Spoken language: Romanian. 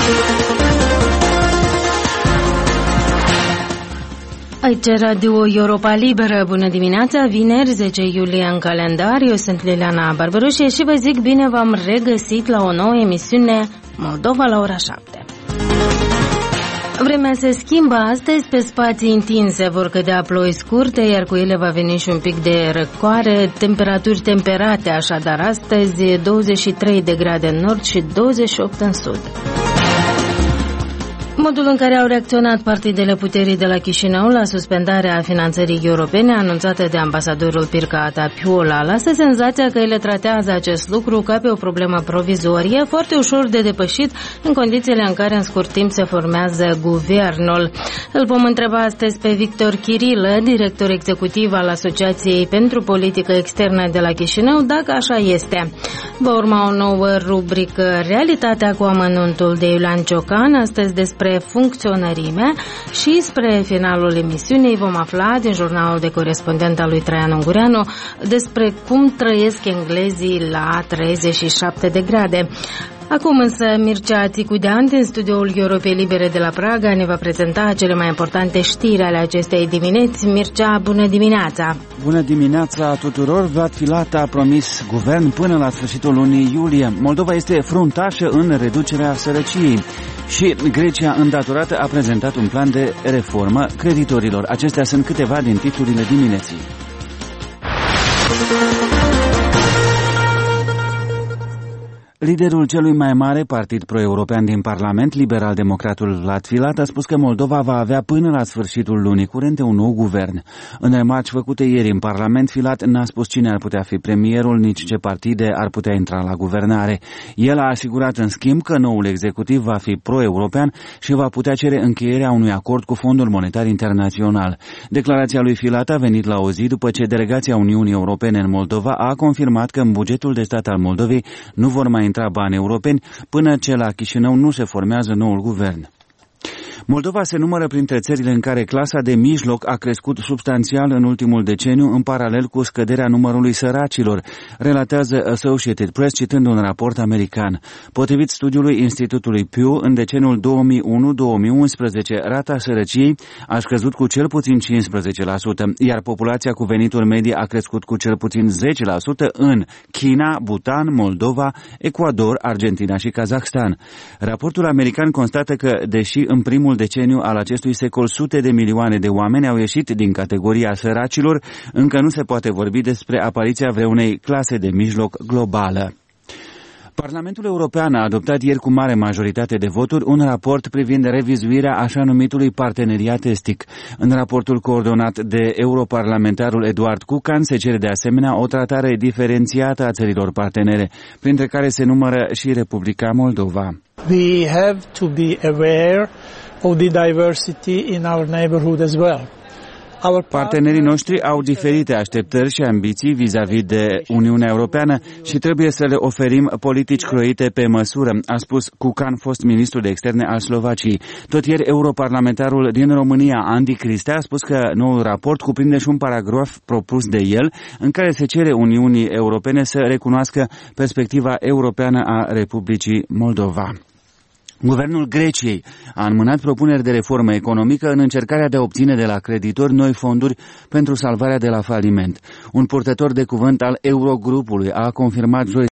Aici Radio Europa Liberă, bună dimineața, vineri 10 iulie în calendar, eu sunt Liliana Barbaroșie și vă zic bine v-am regăsit la o nouă emisiune Moldova la ora 7. Vremea se schimbă astăzi, pe spații întinse vor cădea ploi scurte, iar cu ele va veni și un pic de răcoare, temperaturi temperate, așadar astăzi 23 de grade în nord și 28 în sud. Modul în care au reacționat partidele puterii de la Chișinău la suspendarea finanțării europene anunțată de ambasadorul Pirca Atapiula lasă senzația că ele tratează acest lucru ca pe o problemă provizorie, foarte ușor de depășit în condițiile în care în scurt timp se formează guvernul. Îl vom întreba astăzi pe Victor Chirilă, director executiv al Asociației pentru Politică Externă de la Chișinău, dacă așa este. Va urma o nouă rubrică Realitatea cu amănuntul de Iulian Ciocan, astăzi despre funcționărime, și spre finalul emisiunii vom afla din jurnalul de corespondent al lui Traian Ungureanu despre cum trăiesc englezii la 37 de grade. Acum însă Mircea Țicudean din studioul Europei Libere de la Praga ne va prezenta cele mai importante știri ale acestei dimineți. Mircea, bună dimineața! Bună dimineața tuturor! Vlad Filat a promis guvern până la sfârșitul lunii iulie. Moldova este fruntașă în reducerea sărăciei și Grecia îndatorată a prezentat un plan de reformă creditorilor. Acestea sunt câteva din titlurile dimineții. Liderul celui mai mare partid pro-european din Parlament, liberal-democratul Vlad Filat, a spus că Moldova va avea până la sfârșitul lunii curente un nou guvern. În remarci făcute ieri în Parlament, Filat n-a spus cine ar putea fi premierul, nici ce partide ar putea intra la guvernare. El a asigurat în schimb că noul executiv va fi pro-european și va putea cere încheierea unui acord cu Fondul Monetar Internațional. Declarația lui Filat a venit la o zi după ce delegația Uniunii Europene în Moldova a confirmat că în bugetul de stat al Moldovei nu vor mai intra bani europeni până ce la Chișinău nu se formează noul guvern. Moldova se numără printre țările în care clasa de mijloc a crescut substanțial în ultimul deceniu, în paralel cu scăderea numărului săracilor, relatează Associated Press citând un raport american. Potrivit studiului Institutului Pew, în deceniul 2001-2011, rata sărăciei a scăzut cu cel puțin 15%, iar populația cu venituri medii a crescut cu cel puțin 10% în China, Bhutan, Moldova, Ecuador, Argentina și Kazahstan. Raportul american constată că, deși în primul deceniu al acestui secol sute de milioane de oameni au ieșit din categoria săracilor, încă nu se poate vorbi despre apariția vreunei clase de mijloc globală. Parlamentul European a adoptat ieri cu mare majoritate de voturi un raport privind revizuirea așa numitului parteneriat estic. În raportul coordonat de europarlamentarul Eduard Cucan se cere de asemenea o tratare diferențiată a țărilor partenere, printre care se numără și Republica Moldova. We have to be aware of the diversity in our neighborhood as well. Partenerii noștri au diferite așteptări și ambiții vis-a-vis de Uniunea Europeană și trebuie să le oferim politici croite pe măsură, a spus Cucan, fost ministru de externe al Slovaciei. Tot ieri, europarlamentarul din România, Andy Cristea, a spus că noul raport cuprinde și un paragraf propus de el, în care se cere Uniunii Europene să recunoască perspectiva europeană a Republicii Moldova. Guvernul Greciei a înmânat propuneri de reformă economică în încercarea de a obține de la creditori noi fonduri pentru salvarea de la faliment. Un purtător de cuvânt al Eurogrupului a confirmat joi